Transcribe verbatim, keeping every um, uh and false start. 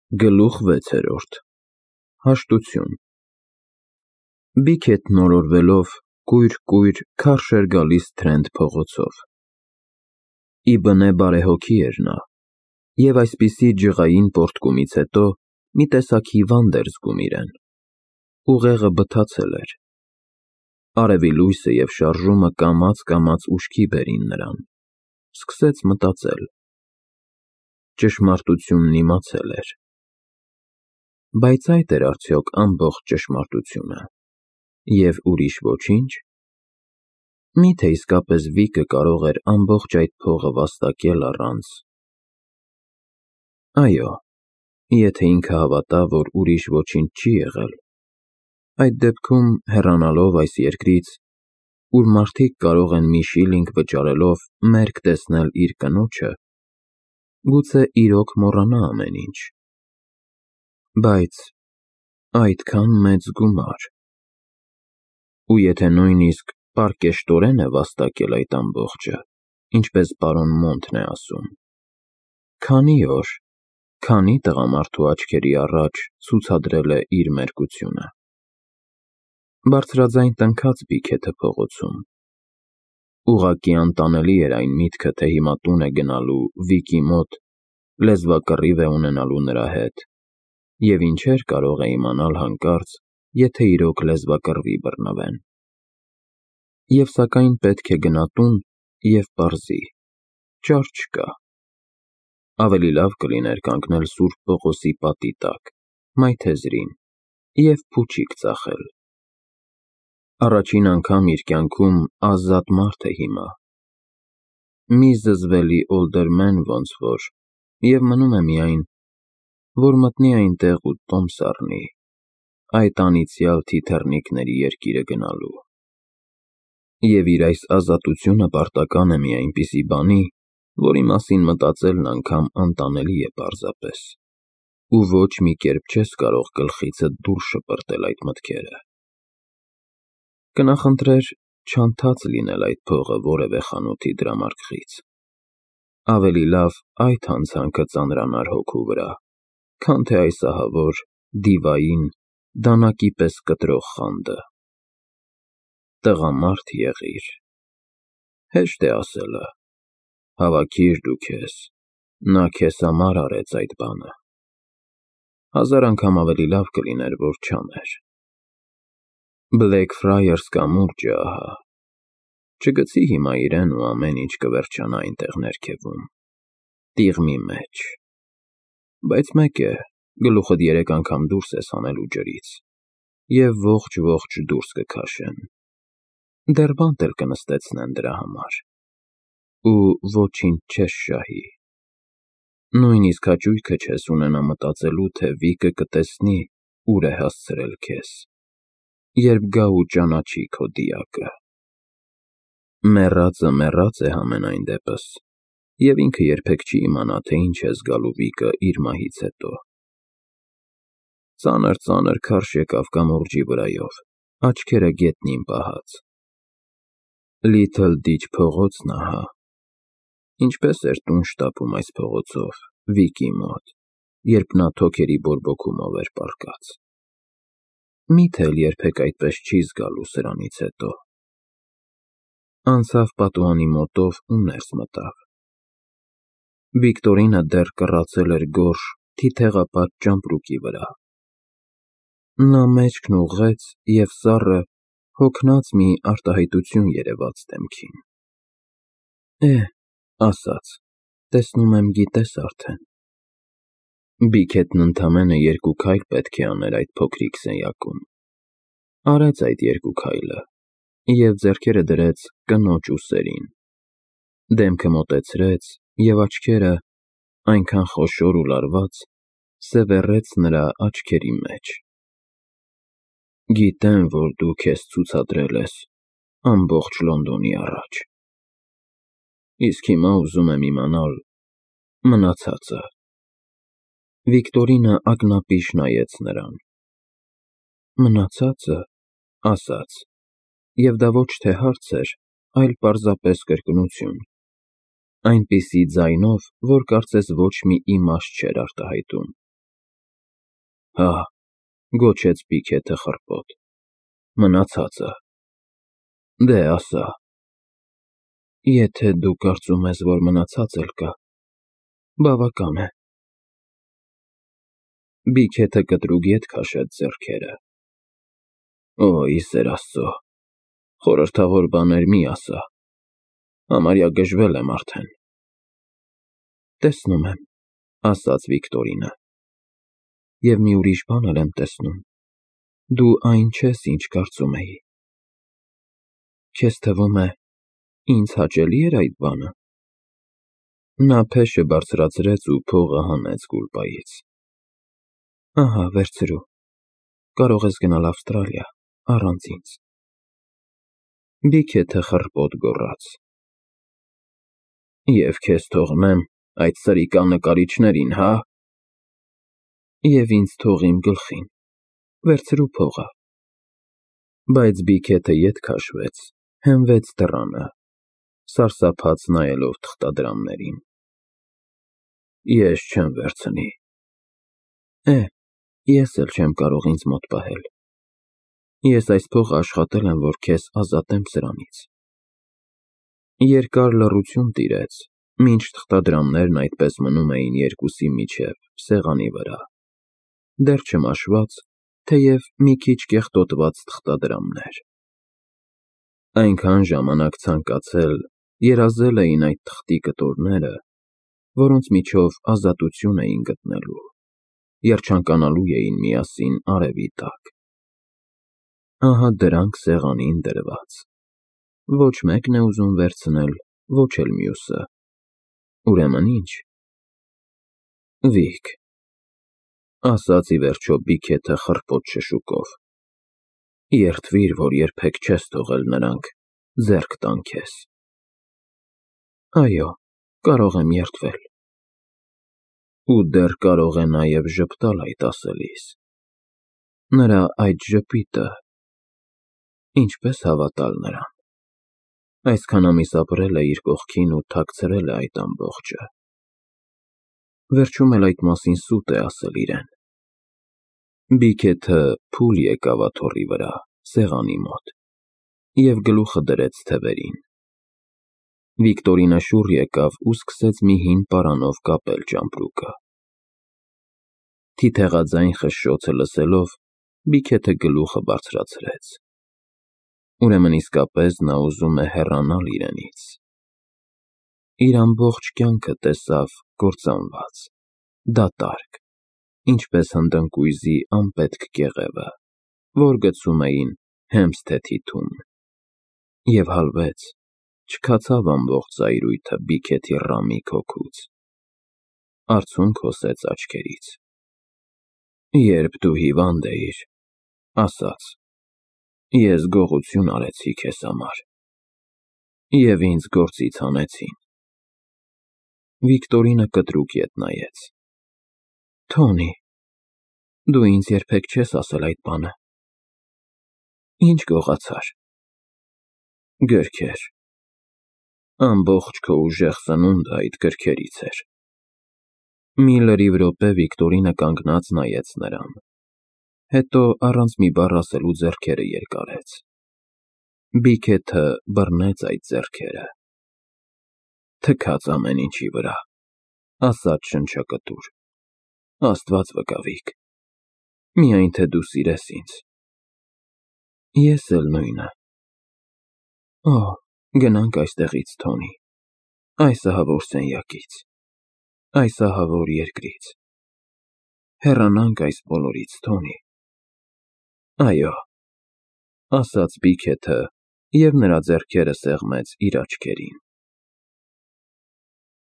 Գլուխ վեցերորդ Հաշտություն Բիքետն օրորվելով կույր-կույր քարշ էր գալիս Թրենդ փողոցով։ Ի բնե բարեհոգի էր նա, և այսպիսի ջղային պոռթկումից հետո մի տեսակ հիվանդ էր զգում իրեն, ուղեղը բթացել էր։ Արևի լույսը և շարժումը կամաց-կամաց ուշքի բերին նրան, սկսեց մտածել։ Ճշմարտությունն իմացել էր։ Բայց այդ էր արդյոք ամբողջ ճշմարտությունը, և ուրիշ ոչինչ։ Մի՞թե իսկապես Վիկը կարող էր ամբողջ այդ փողը վաստակել առանց… Այո, եթե ինքը հավատա, որ ուրիշ ոչինչ չի եղել, այդ դեպքում, հեռանալով այս երկրից, ուր մարդիկ կարող են մի շիլինգ վճարելով մերկ տեսնել իր կնոջը, գուցե իրոք մոռանա ամեն ինչ։ Բայց այդքան մեծ գումար… Ու եթե նույնիսկ պարկեշտորեն է վաստակել այդ ամբողջը, ինչպես պարոն Մոնտն է ասում, քանի օր, քանի տղամարդու աչքերի առաջ ցուցադրել է իր մերկությունը… Բարձրաձայն տնքաց Բիքեթը փողոցում… Ուղղակի անտանելի էր այն միտքը, թե հիմա տուն է գնալու Վիկի մոտ, լեզվակռիվ է ունենալու նրա հետ, և ինչեր կարող է իմանալ հանկարծ, եթե իրոք լեզվակռվի բռնվեն… Եվ սակայն պետք է գնա տուն և պարզի. ճար չկա… Ավելի լավ կլիներ կանգնել Սուրբ Պողոսի պատի տակ, մայթեզրին, և փուչիկ ծախել… Առաջին անգամ իր կյանքում ազատ մարդ է հիմա… Մի զզվելի օլդերմեն ոնց֊որ, և մնում է միայն, որ մտնի այնտեղ ու տոմս առնի, այդ անիծյալ թիթեռնիկների երկիրը գնալու… Եվ իր այս ազատությունը պարտական է մի այնպիսի բանի, որի մասին մտածելն անգամ անտանելի է պարզապես, ու ոչ մի կերպ չես կարող գլխիցդ դուրս շպրտել այդ մտքերը… Կնախընտրեր չանթած լինել այդ փողը որևէ խանութի դրամարկղից… Ավելի լավ այդ հանցանքը ծանրանար հոգու վրա, քան թե այս ահավոր, դիվային, դանակի պես կտրող խանդը… Տղամարդ եղիր… Հեշտ է ասելը, հավաքիր դու քեզ, նա քեզ համար արեց այդ բանը… Հազար անգամ ավելի լավ կլիներ, որ չաներ… Բլեքֆրայարս կամուրջը ահա… Չգցի հիմա իրեն ու ամեն ինչ կվերջանա այնտեղ ներքևում, տիղմի մեջ… Բայց մեկ է, գլուխդ երեք անգամ դուրս ես հանելու ջրից, և ողջ-ողջ դուրս կքաշեն… Դեռ բանտ էլ կնստեցնեն դրա համար… Ու ոչինչ չես շահի… Նույնիսկ հաճույքը չես ունենա մտածելու, թե Վիկը կտեսնի ուր է հասցրել քեզ, երբ գա ու ճանաչի քո դիակը… Մեռածը մեռած է համենայն դեպս, և ինքը երբեք չի իմանա, թե ինչ է զգալու Վիկը իր մահից հետո… Ծանր-ծանր քարշ եկավ կամուրջի վրայով, աչքերը գետնին պահած… Լիթլ դիչ փողոցն ահա… Ինչպես էր տուն շտապում այս փողոցով, Վիկի մոտ, երբ նա թոքերի բորբոքումով էր պառկած… Մի՞թե էլ երբեք այդպես չի զգալու սրանից հետո… Անցավ պատուհանի մոտով ու ներս մտավ… Վիկտորինը դեռ կռացել էր գորշ, թիթեղապատ ճամպրուկի վրա… Նա մեջքն ուղղեց, և սառը, հոգնած մի արտահայտություն երևաց դեմքին… Է՜, ասաց, տեսնում եմ գիտես արդեն… Բիքետն ընդամենը երկու քայլ պետք է աներ այդ փոքրիկ սենյակում… Արեց այդ երկու քայլը և ձեռքերը դրեց կնոջ ուսերին… Դեմքը մոտեցրեց և աչքերը, այնքան խոշոր ու լարված, սևեռեց նրա աչքերի մեջ… Գիտեմ, որ դու քեզ ցուցադրել ես ամբողջ Լոնդոնի առաջ… Իսկ հիմա ուզում եմ իմանալ մնացածը… Վիկտորինը ակնապիշ նայեց նրան… Մնացածը… ասաց, և դա ոչ թե հարց էր, այլ պարզապես կրկնություն… Այնպիսի ձայնով, որ կարծես ոչ մի իմաստ չէր արտահայտում… Հա, գոչեց Բիքեթը խռպոտ, մնացածը, դե ասա, եթե դու կարծում ես, որ մնացած էլ կա, բավական է։ Բիքեթը կտրուկ ետ քաշեց ձեռքերը։ Օ, ի սեր Աստծո, խորհրդավոր բաներ մի ասա, համարյա գժվել եմ արդեն։ Տեսնում եմ, ասաց Վիկտորինը, և մի ուրիշ բան էլ եմ տեսնում, դու այն չես, ինչ կարծում էի։ Քեզ թվում է, ինձ հաճելի էր այդ բանը։ Նա փեշը բարձրացրեց ու փողը հանեց գուլպայից։ Ահա, վերցրու, կարող ես գնալ Ավստրալիա, առանց ինձ։ Բիքեթը խռպոտ գոռաց. Եվ քեզ թողնեմ այդ սրիկա նկարիչներին, հա։ Եվ ինձ թող իմ գլխին, վերցրու փողը։ Բայց Բիքեթը ետ քաշվեց, հենվեց դռանը, սարսափած նայելով թղթադրամներին։ Ես չեմ վերցնի։ Է, ես էլ չեմ կարող ինձ մոտ պահել։ Ես այս փողը աշխատել եմ, որ քեզ ազատեմ սրանից։ Երկար լռություն տիրեց, մինչ թղթադրամներն այդպես մնում էին երկուսի միջև, սեղանի վրա, դեռ չմաշված, թեև մի քիչ կեղտոտված թղթադրամներ։ Այնքան ժամանակ ցանկացել, երազել էին այդ թղթի կտորները, որոնց միջով ազատություն էին գտնելու, երջանկանալու էին միասին արևի տակ։ Ահա դրանք սեղանին դրված։ Ոչ մեկն է ուզում վերցնել, ոչ էլ մյուսը։ Ուրեմն ինչ։ Վիկ, ասաց ի վերջո Բիքեթը խռպոտ շշուկով, երդվիր, որ երբեք չես թողել նրանք ձեռք տան քեզ։ Այո, կարող եմ երդվել։ Ու դեռ կարող է նաև ժպտալ այդ ասելիս։ Նրա այդ ժպիտը… Ինչպես հավատալ նրան։ Այսքան ամիս ապրել է իր կողքին ու թաքցրել է այդ ամբողջը։ Վերջում էլ այդ մասին սուտ է ասել իրեն։ Բիքեթը փուլ եկավ աթոռի վրա, սեղանի մոտ, և գլուխը դրեց թևերին։ Վիկտորինը շուռ եկավ ու սկսեց մի հին պարանով կապել ճամպրուկը։ Թիթեղաձայն խշշոցը լսելով, Բիքեթը գլուխը բարձրացրեց։ Ուրեմն իսկապես նա ուզում է հեռանալ իրենից։ Իր ամբողջ կյանքը տեսավ կործանված, դատարկ, ինչպես հնդընկույզի անպետք կեղևը, որ գցում էին հեմսթե թիթում։ Եվ հալվեց, չքացավ ամբողջ զայրույթը Բիքեթի ռամիկ հոգուց։ Արցունք հոսեց աչքերից։ Երբ դու հիվանդ էիր, ասաց. ես գողություն արեցի քեզ համար, և ինձ գործից հանեցին։ Վիկտորինը կտրուկ ետ նայեց։ Թոնի, դու ինձ երբեք չես ասել այդ բանը։ Ինչ գողացար։ Գրքեր։ Ամբողջ քո ուժեղ սնունդը այդ գրքերից էր։ Մի լրիվ րոպե Վիկտորինը կանգնած նայեց նրան, հետո առանց մի բառ ասելու ձեռքերը երկարեց։ Բիքեթը բռնեց այդ ձեռքերը։ Թքած ամեն ինչի վրա, ասաց շնչակտուր, Աստված վկա, Վիկ, միայն թե դու սիրես ինձ։ Ես էլ նույնը։ Օ, գնանք այստեղից, Թոնի, այս ահավոր սենյակից, այս ահավոր երկրից, հեռանանք այս բոլորից, Թոնի։ Այո, ասաց Բիքեթը, և նրա ձեռքերը սեղմեց իր աչքերին։